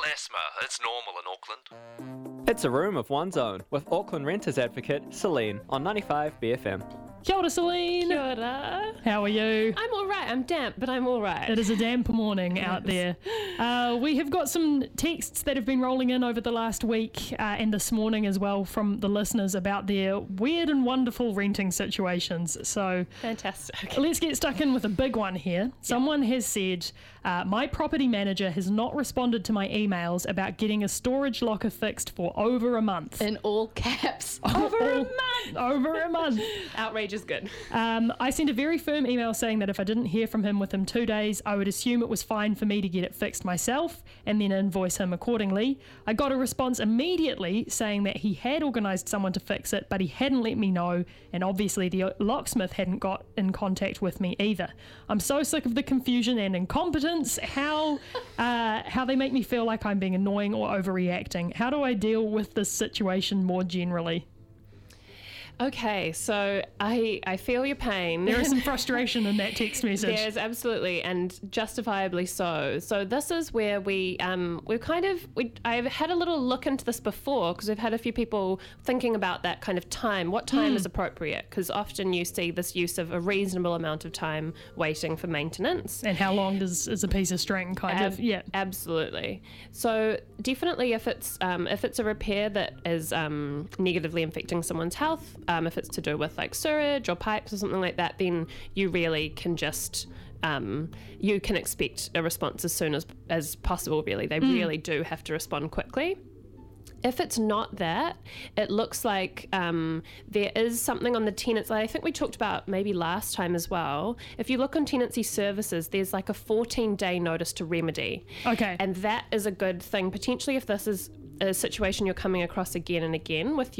asthma. It's normal in Auckland. It's a room of one's own with Auckland Renters Advocate Celine on 95 BFM. Kia ora, Celine. Kia ora. How are you? I'm all right. I'm damp, but I'm all right. It is a damp morning out there. We have got some texts that have been rolling in over the last week and this morning as well from the listeners about their weird and wonderful renting situations. So Fantastic. let's get stuck in with a big one here. Someone has said, my property manager has not responded to my emails about getting a storage locker fixed for over a month. In all caps. Over a month! Over a month. Outrage is good. I sent a very firm email saying that if I didn't hear from him within 2 days, I would assume it was fine for me to get it fixed myself and then invoice him accordingly. I got a response immediately saying that he had organised someone to fix it, but he hadn't let me know, and obviously the locksmith hadn't got in contact with me either. I'm so sick of the confusion and incompetence, how they make me feel like I'm being annoying or overreacting. How do I deal with this situation more generally? Okay, so I feel your pain. There is some frustration in that text message. There's absolutely, and justifiably so. So this is where I've had a little look into this before because we've had a few people thinking about that kind of time. What time is appropriate? Because often you see this use of a reasonable amount of time waiting for maintenance. And how long is a piece of string kind of? Yeah. Absolutely. So definitely if it's a repair that is negatively affecting someone's health, if it's to do with like sewage or pipes or something like that, then you really can just you can expect a response as soon as possible. Really, they really do have to respond quickly. If it's not that, it looks like there is something on the tenants. I think we talked about maybe last time as well. If you look on tenancy services, there's like a 14-day notice to remedy. Okay. And that is a good thing, potentially if this is a situation you're coming across again and again with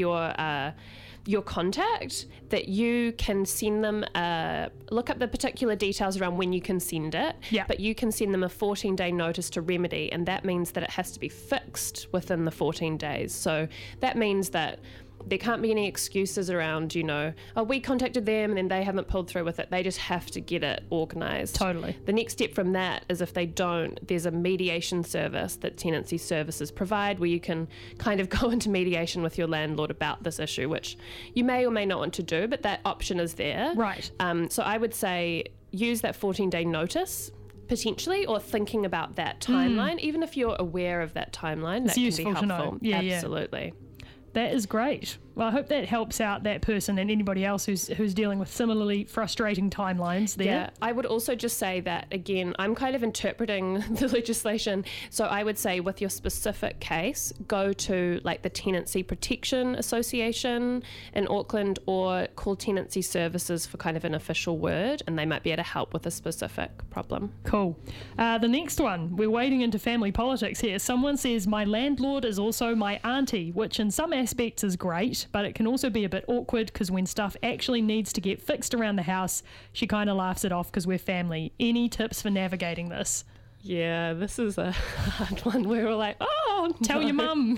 your contact, that you can send them look up the particular details around when you can send it, but you can send them a 14-day notice to remedy, and that means that it has to be fixed within the 14 days. So that means that there can't be any excuses around, we contacted them and then they haven't pulled through with it. They just have to get it organised. Totally. The next step from that is if they don't, there's a mediation service that tenancy services provide where you can kind of go into mediation with your landlord about this issue, which you may or may not want to do, but that option is there. Right. So I would say use that 14-day notice potentially, or thinking about that timeline, even if you're aware of that timeline, It's that can useful be helpful. to know. Yeah, absolutely. That is great. Well, I hope that helps out that person and anybody else who's dealing with similarly frustrating timelines there. Yeah, I would also just say that, again, I'm kind of interpreting the legislation. So I would say with your specific case, go to like the Tenancy Protection Association in Auckland or call Tenancy Services for kind of an official word, and they might be able to help with a specific problem. Cool. The next one, we're wading into family politics here. Someone says, my landlord is also my auntie, which in some aspects is great, but it can also be a bit awkward because when stuff actually needs to get fixed around the house, she kind of laughs it off because we're family. Any tips for navigating this? Yeah, this is a hard one. We're all like, oh, tell your mum.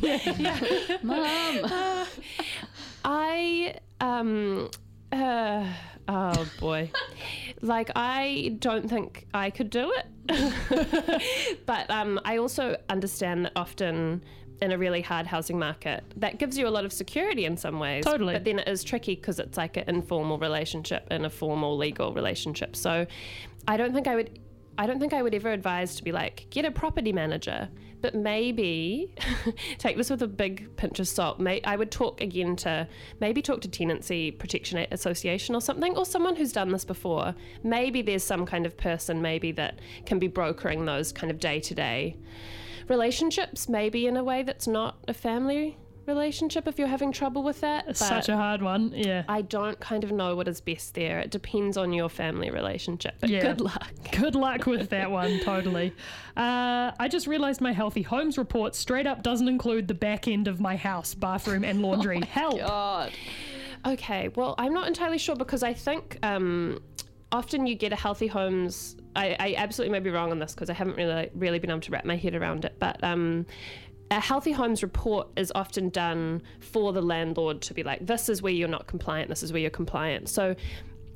Mum. Oh boy. Like, I don't think I could do it. But I also understand that often in a really hard housing market, that gives you a lot of security in some ways. Totally. But then it is tricky because it's like an informal relationship and a formal legal relationship. So I don't think I would ever advise to be like, get a property manager. But maybe take this with a big pinch of salt. I would talk to Tenancy Protection Association or something, or someone who's done this before. Maybe there's some kind of person maybe that can be brokering those kind of day-to-day relationships, maybe in a way that's not a family relationship if you're having trouble with that. It's such a hard one, yeah. I don't kind of know what is best there. It depends on your family relationship, but good luck. Good luck with that one, totally. I just realised my Healthy Homes report straight up doesn't include the back end of my house, bathroom and laundry. Help. God. Okay, well, I'm not entirely sure because I think often you get a Healthy Homes, I absolutely may be wrong on this because I haven't really been able to wrap my head around it, but a Healthy Homes report is often done for the landlord to be like, this is where you're not compliant, this is where you're compliant. So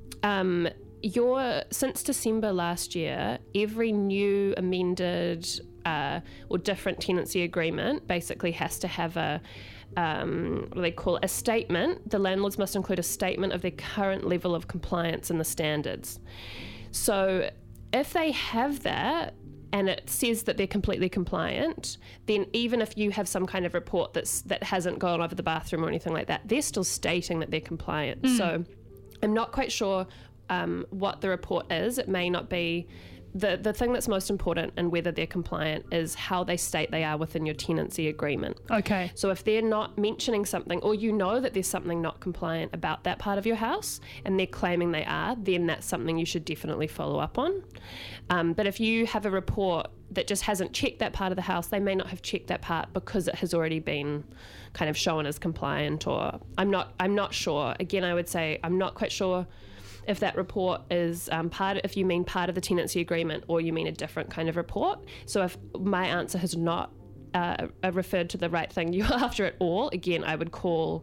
since December last year, every new amended or different tenancy agreement basically has to have a what do they call it? A statement. The landlords must include a statement of their current level of compliance and the standards. So if they have that and it says that they're completely compliant, then even if you have some kind of report that hasn't gone over the bathroom or anything like that, they're still stating that they're compliant. So I'm not quite sure what the report is. It may not be. The thing that's most important and whether they're compliant is how they state they are within your tenancy agreement. Okay. So if they're not mentioning something, or you know that there's something not compliant about that part of your house and they're claiming they are, then that's something you should definitely follow up on. But if you have a report that just hasn't checked that part of the house, they may not have checked that part because it has already been kind of shown as compliant, or I'm not sure. Again, I would say I'm not quite sure if that report is if you mean part of the tenancy agreement or you mean a different kind of report. So if my answer has not referred to the right thing you're after at all, again, I would call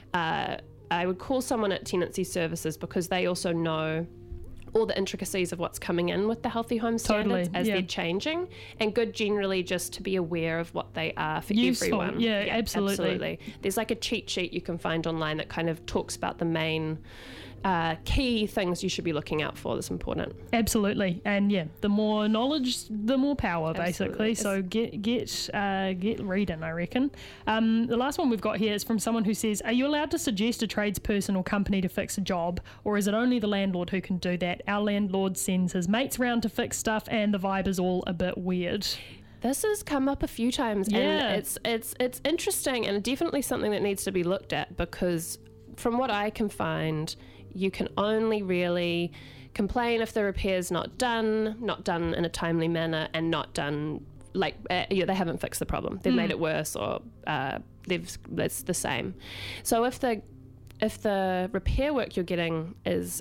someone at Tenancy Services, because they also know all the intricacies of what's coming in with the Healthy Home Standards as they're changing, and good generally just to be aware of what they are for Useful. everyone. Yeah, absolutely. There's like a cheat sheet you can find online that kind of talks about the main key things you should be looking out for that's important. Absolutely. And yeah, the more knowledge, the more power, basically. So get reading, I reckon. The last one we've got here is from someone who says, are you allowed to suggest a tradesperson or company to fix a job, or is it only the landlord who can do that? Our landlord sends his mates round to fix stuff and the vibe is all a bit weird. This has come up a few times, and it's interesting and definitely something that needs to be looked at, because from what I can find, you can only really complain if the repair's not done in a timely manner, and not done they haven't fixed the problem. They've made it worse, or it's the same. So if the repair work you're getting is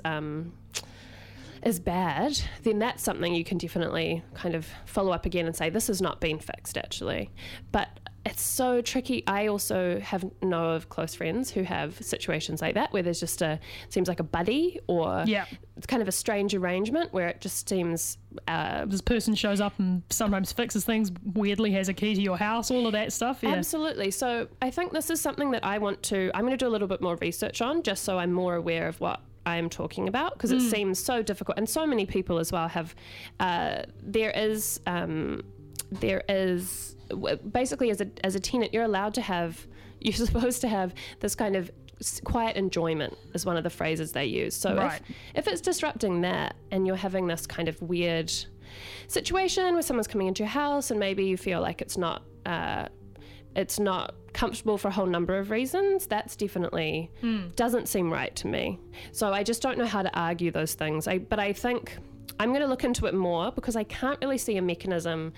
bad, then that's something you can definitely kind of follow up again and say, this has not been fixed actually. But it's so tricky. I also know of close friends who have situations like that, where there's just seems like a buddy, or it's kind of a strange arrangement where it just seems this person shows up and sometimes fixes things, weirdly has a key to your house, all of that stuff. Absolutely. So I think this is something that I'm going to do a little bit more research on, just so I'm more aware of what I am talking about, because it seems so difficult, and so many people as well have there is basically as a tenant you're supposed to have this kind of quiet enjoyment, is one of the phrases they use. So if it's disrupting that, and you're having this kind of weird situation where someone's coming into your house and maybe you feel like it's not comfortable for a whole number of reasons, that's definitely doesn't seem right to me. So I just don't know how to argue those things. But I think I'm going to look into it more, because I can't really see a mechanism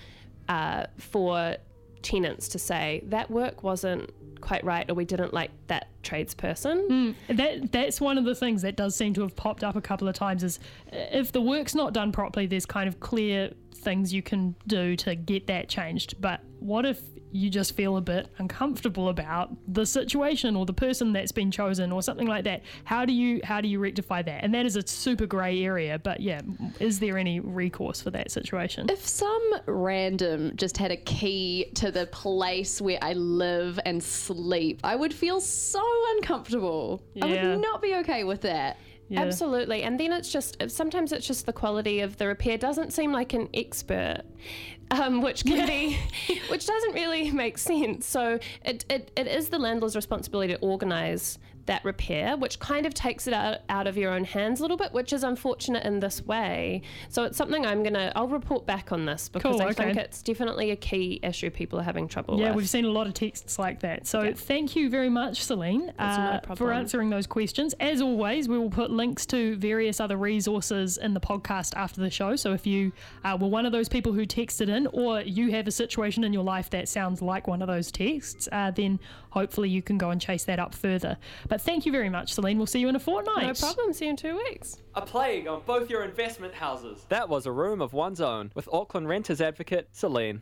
for tenants to say that work wasn't quite right, or we didn't like that tradesperson. That's one of the things that does seem to have popped up a couple of times, is if the work's not done properly, there's kind of clear things you can do to get that changed. But what if you just feel a bit uncomfortable about the situation or the person that's been chosen or something like that? How do you rectify that? And that is a super grey area, but yeah, is there any recourse for that situation? If some random just had a key to the place where I live and sleep, I would feel so uncomfortable. I would not be okay with that. Yeah. Absolutely. And then sometimes it's just the quality of the repair doesn't seem like an expert, which doesn't really make sense. So it is the landlord's responsibility to organise that repair, which kind of takes it out of your own hands a little bit, which is unfortunate in this way. So it's something I'll report back on this, because I think it's definitely a key issue people are having trouble with. Yeah, we've seen a lot of texts like that. So thank you very much, Celine, for answering those questions. As always, we will put links to various other resources in the podcast after the show. So if you were one of those people who texted in, or you have a situation in your life that sounds like one of those texts, then hopefully you can go and chase that up further. But thank you very much, Celine. We'll see you in a fortnight. No problem. See you in 2 weeks. A plague on both your investment houses. That was A Room of One's Own with Auckland Renters advocate Celine.